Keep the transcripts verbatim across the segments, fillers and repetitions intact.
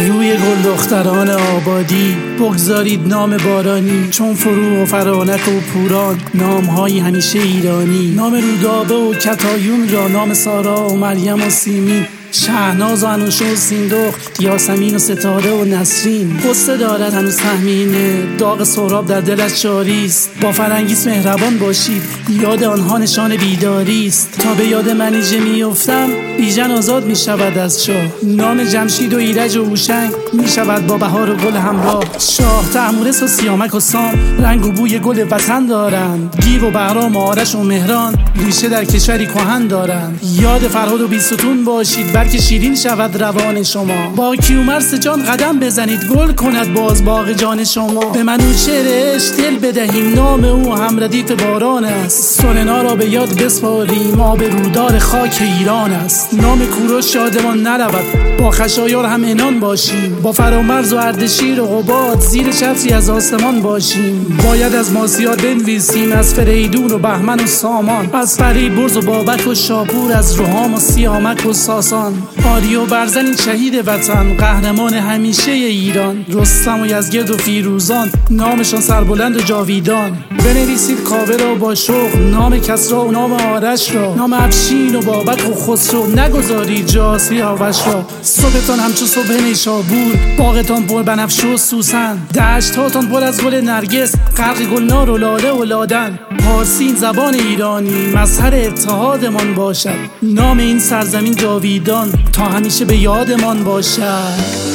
روی گل دختران آبادی بگذارید نام بارانی، چون فروغ و فرانک و پوران نام‌های همیشه ایرانی. نام رودابه و کتایون را، نام سارا و مریم و سیمین، شهناز و انوشه و سیندخت، یاسمین و ستاره و نسرین. قصه دارد هنوز تهمینه، داغ سهراب در دلش جاریست. با فرنگیس مهربان باشید، یاد آنها نشان بیداریست. تا به یاد منیژه میافتم، بیژن آزاد میشود از شاه. نام جمشید و ایرج و هوشنگ میشود با بهار و گل همراه. شاه طهمورث و سیامک و سام رنگ و بوی گل وطن دارند. گیو و بهرام و آرش و مهران ریشه در کشوری کهن دارند. یاد فرهاد و بیستون باشید، که شیرین شود روان شما. با کیومرث جان قدم بزنید، گل کند باز باغ جان شما. به منوچهر عشق دل بدهیم، نام او هم ردیف باران است. سلنا را به یاد بسپاریم، آب رودار خاک ایران است. نام کوروش شادمان نرود، با خشایار هم عنان باشیم. با فرامرز و اردشیر و قباد زیر چتری از آسمان باشیم. باید از ماسیات بنویسیم، از فریدون و بهمن و سامان، از فریبرز و بابک و شاپور، از روحام و سیامک و ساسان. آری و برزن شهید وطن، قهرمان همیشه ایران. رستم و یزگرد و فیروزان نامشان سربلند و جاویدان. بنویسید کاوه را با شوق، نام کسری و نام آرش را. نام افشین و بابک و خسرو، نگذارید جا سیاوش را. صبحتان همچو صبح نیشابور، باغتان پر بنفشه و سوسن. دشت‌هاتان پر از گل نرگس، غرق گلنار و لاله و لادن. پارسی زبان ایرانی مظهر اتحادمان باشد. نام این سرزمین جاویدان تا همیشه به یادمان باشد.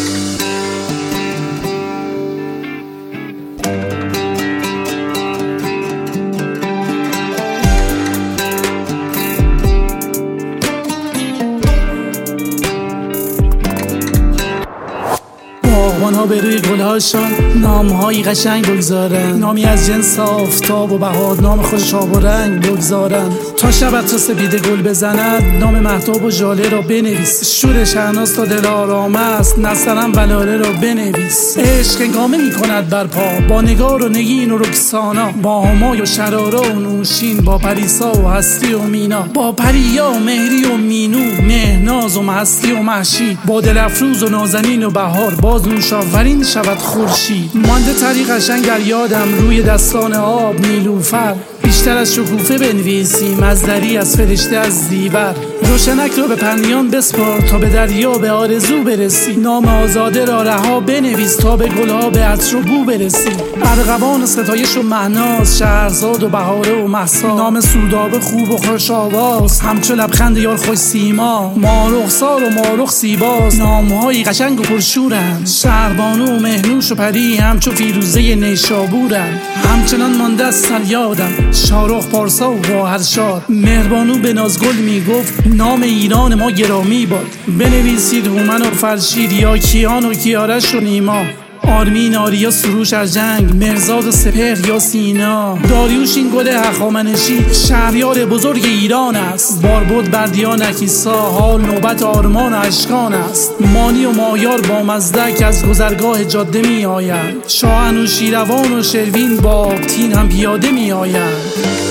باغبان‌ها به روی گلهاشان نام‌هایی قشنگ بگذارن. نامی از جنس آفتاب و بهار، نام خودش آب و رنگ بگذارن. تا شب تو سپیده گل بزند، نام مهتاب و ژاله را بنویس. شور شهناز تا دل آرام است، نسترن بلاله را بنویس. عشق هنگامه می‌کند برپا، با نگار و نگین و رکسانا. با همای و شرارا و نوشین، با پریسا و هستی و مینا. با پریا و مهری و مینو، مهناز و مستی و محشی. با دل افروز و نازنین و بهار، باز نوشاورین شود خورشید. مانده طریق قشنگ در یادم، روی دستان آب نیلوفر. بیشتر از شکوفه بنویسیم، از دری از فرشته از دیور. روشنک رو به پرنیان بسپار، تا به دریا به آرزو برسی. نام آزاده را رها بنویس، تا به گلها به عطر و بو برسی. ارغوان و ستایش و مهناز، شهرزاد و بهاره و مهسا. نام سودابه خوب و خوش آواز، همچو لبخند یار خوش سیما. مارخسار و مارخ زیباست، نام‌های قشنگ و پرشورند. شهربانو و مهنوش و پری، همچو فیروزه نیشابورند. همچنان مانده از سر یادم شارخ پارسا و گوهرشاد. مهربانو به نازگل میگفت، نام ایران ما گرامی باد. بنویسید هومن و فرشید، یا کیان و کیارش و نیما. آرمین آریا سروش از جنگ، مرزاد و سپهر یا سینا. داریوش این گل هخامنشی، شهریار بزرگ ایران است. باربد بردیان اکیسا، حال نوبت آرمان اشکان است. مانی و مایار با مزدک، از گذرگاه جاده می آیند. شاه انوشیروان و شروین با تین هم پیاده می آیند.